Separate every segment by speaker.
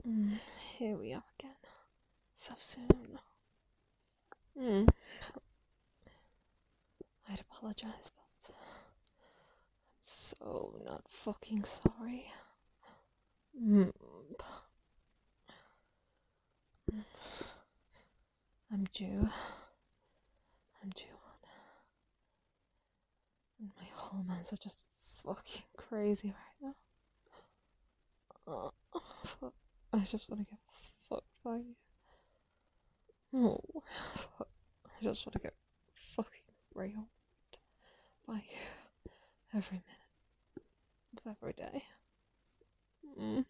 Speaker 1: Mm, Here we are again. So soon. Mm, I'd apologize, but I'm so not fucking sorry. Mm, I'm due. I'm due on. And my hormones are just fucking crazy right now. Fuck. I just want to get fucked by you. Oh, fuck. I just want to get fucking railed by you every minute of every day. Mm.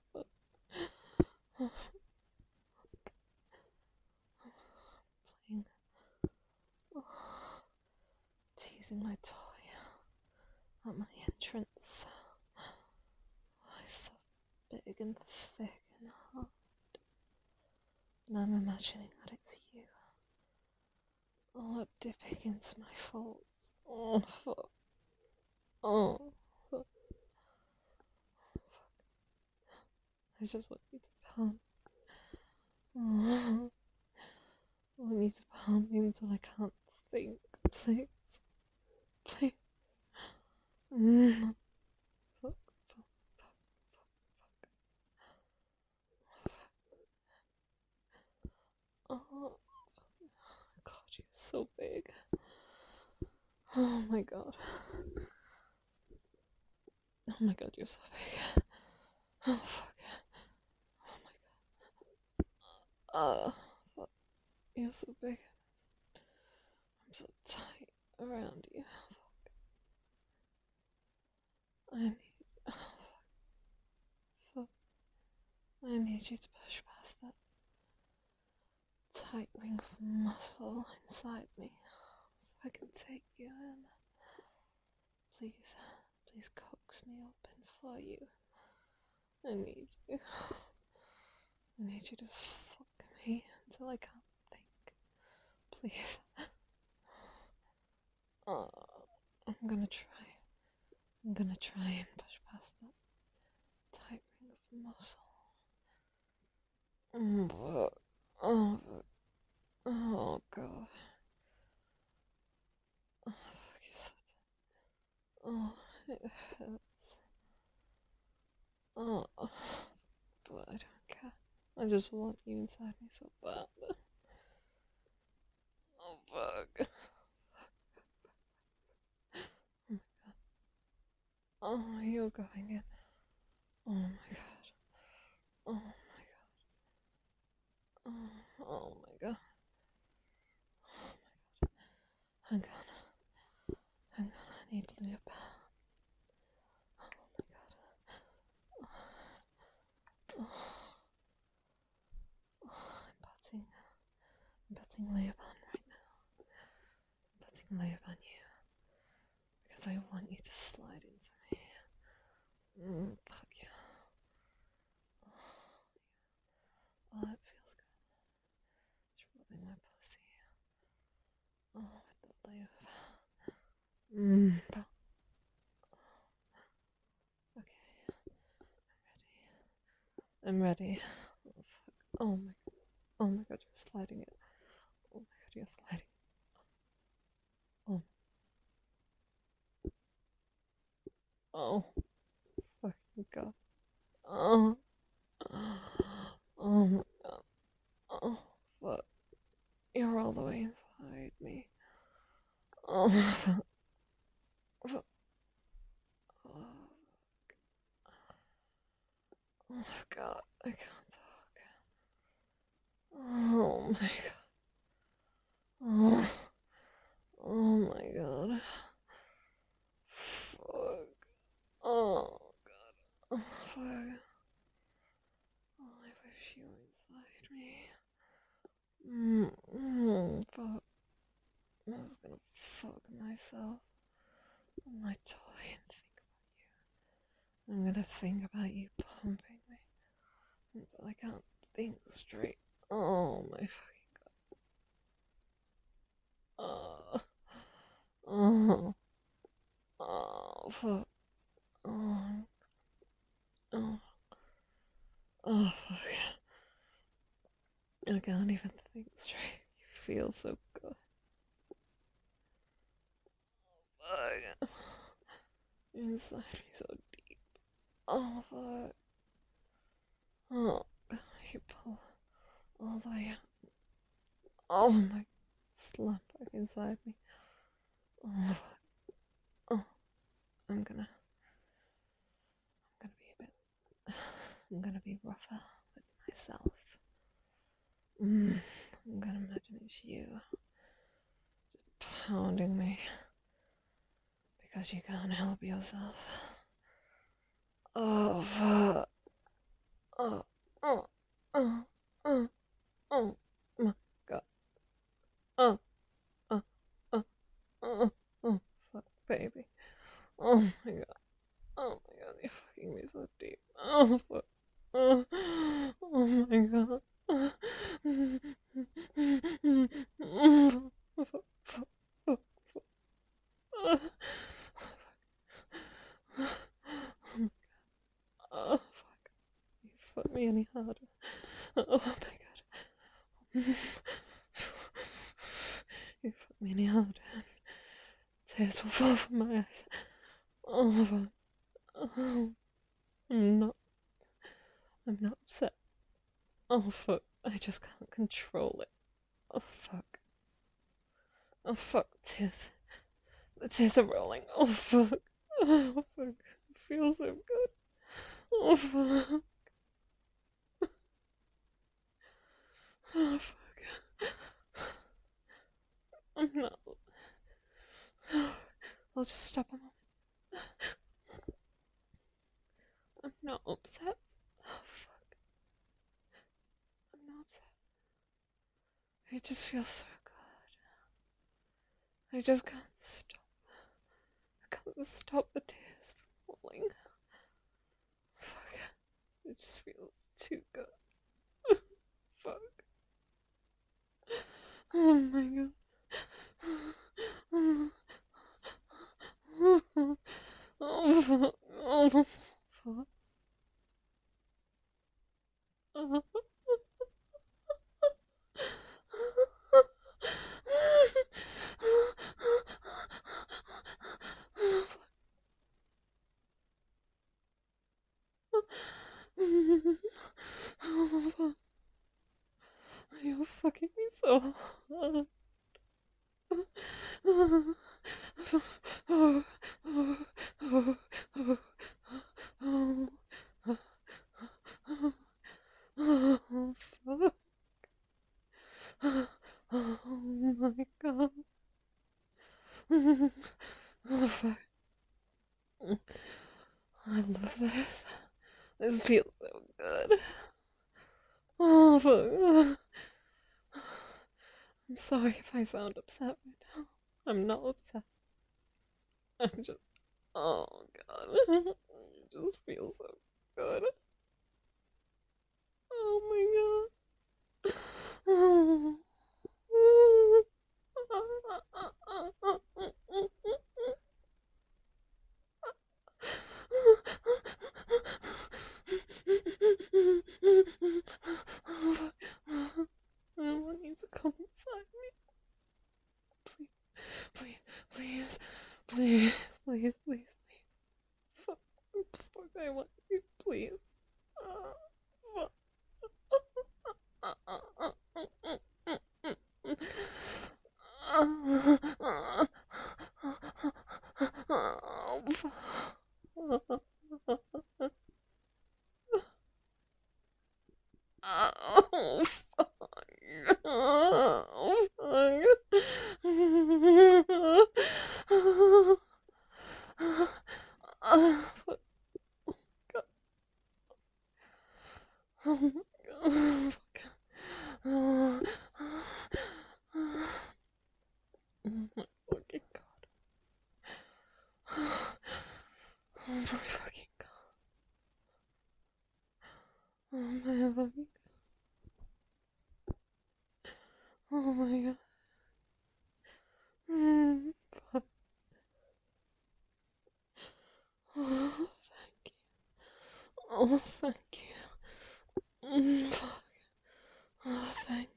Speaker 1: Playing, teasing my toy at my entrance. Oh, it's so big and thick and hard. And I'm imagining that it's you. Oh, dipping into my folds. Oh, fuck. Oh, fuck. I just want you to pound. Oh, I want you to pound me until I can't think. Please. Please. Mm. Fuck, fuck, fuck. Oh, God, you're so big. Oh my god. Oh my god, you're so big. Oh fuck. Oh my god. Fuck. You're so big. I'm so tight around you. I need. Oh, fuck. I need you to push past that tight ring of muscle inside me so I can take you in. Please. Please coax me open for you. I need you. I need you to fuck me until I can't think. Please. Oh, I'm gonna try. I'm gonna try and push past that tight ring of muscle. Oh, oh god. Oh, fuck, oh, it hurts. Oh, but I don't care. I just want you inside me so bad. Oh, fuck. Oh, you're going in. Oh my god. Oh my god. Oh my god. Hang on. Hang on. I need lube. Oh my god. Oh, I'm putting lube on right now. I'm putting lube on you because I want you to slide into me. Fuck yeah. Oh, it feels good. Just rubbing my pussy. Oh, with the lube. Fuck. Okay, I'm ready. Oh, fuck. Oh my god. Oh my god, you're sliding it. Oh my god, you're sliding. Oh. Oh. Fucking god. Oh. Oh my god. Oh. Fuck. You're all the way inside me. Oh. Fuck. Fuck. Oh. Oh god. I can't talk. Oh my god. Oh. Oh my god. Fuck. Oh god. Oh fuck. Oh, I wish you were inside me. Fuck. I was gonna fuck myself on my toy and think about you. I'm gonna think about you pumping me until I can't think straight. Oh my fucking god. Oh. Oh, fuck. Oh. Oh. Oh, fuck. I can't even think straight. You feel so good. Fuck. You're inside me so deep. Oh, fuck. Oh, you pull all the way out. Oh my, slump back inside me. Oh, fuck. Oh, I'm gonna be a bit, I'm gonna be rougher with myself. I'm gonna imagine it's you just pounding me because you can't help yourself. Oh, fuck. Oh, oh, oh, oh, oh, my God. Oh, oh, oh, oh, oh, fuck, baby. Oh my God. Oh my God, you're fucking me so deep. Oh, fuck. Oh, oh my God. Fuck, fuck, fuck, fuck. Oh, fuck. You fuck me any harder. Oh my God. You fuck me any harder. Tears will fall from my eyes. Oh, fuck. Oh, I'm not. I'm not upset. Oh, fuck. I just can't control it. Oh, fuck. Oh, fuck. Tears. The tears are rolling. Oh, fuck. Oh, fuck. It feels so good. Oh, fuck. Oh, fuck. I'm not. I'll just stop a moment. I'm not upset. Oh, fuck. I'm not upset. It just feels so good. I just can't stop. I can't stop the tears from falling. Fuck. It just feels too good. Fuck. Oh my God. Oh, fuck. Oh, fuck. Oh. You're fucking me so hard. Oh, fuck. Oh my God. Oh, fuck. I love this. This feels so good. Oh, fuck. I'm sorry if I sound upset right now. I'm not upset. I'm just. Oh, God. It just feels so good. Oh, my God. Oh. I want you to come inside me. Please, please, please, please, please, please. Fuck, fuck, I want you, please. Fuck. Oh, fuck. Oh, fuck. Oh my God. Oh my fucking God. Oh my fucking God. Oh my fucking God. Oh my God. Fuck. Oh, thank you. Oh, thank you. Fuck. Oh, thank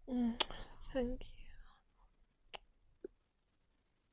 Speaker 1: Mm, thank you.